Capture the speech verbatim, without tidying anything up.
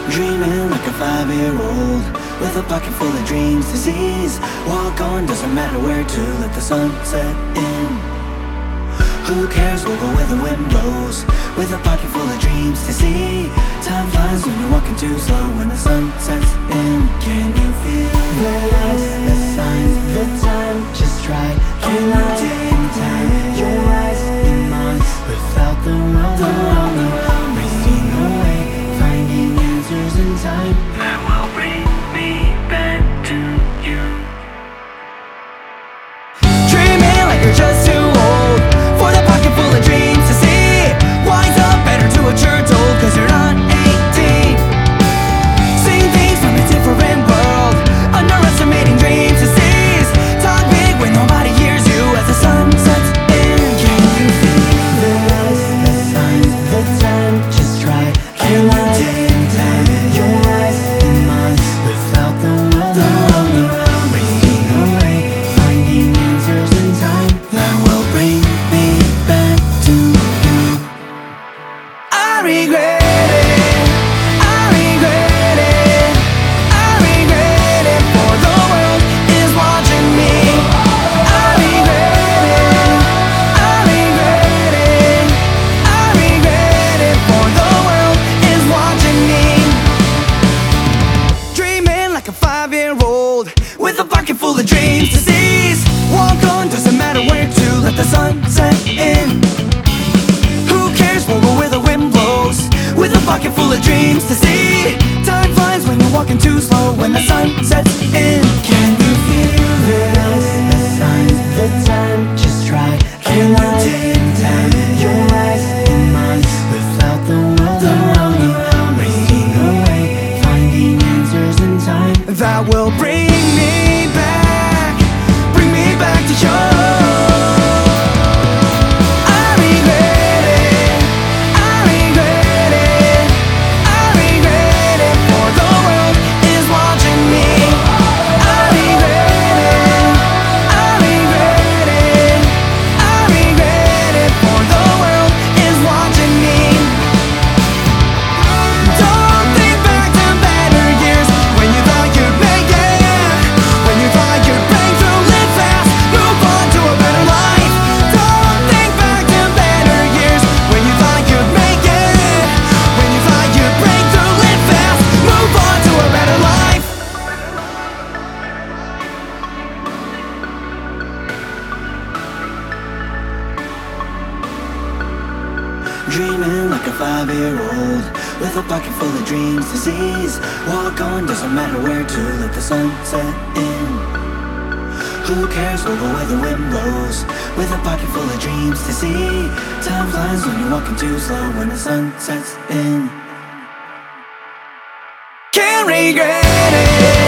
Dreaming like a five-year-old with a pocket full of dreams to seize. Walk on, doesn't matter where to, let the sun set in. Who cares, we'll go where the wind blows, with a pocket full of dreams to see. Time flies when you're walking too slow, when the sun sets in. Can you feel the lights, the signs, the time just right? Can you take time, your eyes, your mind, without the world, the world, the world racing away, finding answers in time that will bring me back to you. Dreaming like you're just too old for the pocket full of dreams to see. Wise up, better do what you're told, cause you're not eighteen. Seeing things from a different world, underestimating dreams to seize. Talk big when nobody hears you as the sun sets in. Can you feel the lights, the signs, the time just right? Can you take time, your eyes and mine, without the world, the world, the world racing away, finding answers in time that will bring me back to you. I regret it, I regret it, I regret it, for the world is watching me. I regret it, I regret it, I regret it, for the world is watching me. Dreaming like a five-year-old with a pocket full of dreams to seize. Walk on, doesn't matter where to, let the sun set in. Who cares, we'll go where the wind blows, with a pocket full of dreams to see. Time flies when you're walking too slow, when the sun sets in. Can you feel the lights, the signs, the time just right? Can you take time, your eyes and mine, without the world, the world, the world racing away, finding answers in time that will bring me back, bring me back to you. Dreaming like a five-year-old with a pocket full of dreams to seize. Walk on, doesn't matter where to, let the sun set in. Who cares, we'll go where the wind blows, with a pocket full of dreams to see. Time flies when you're walking too slow, when the sun sets in. Can't regret it.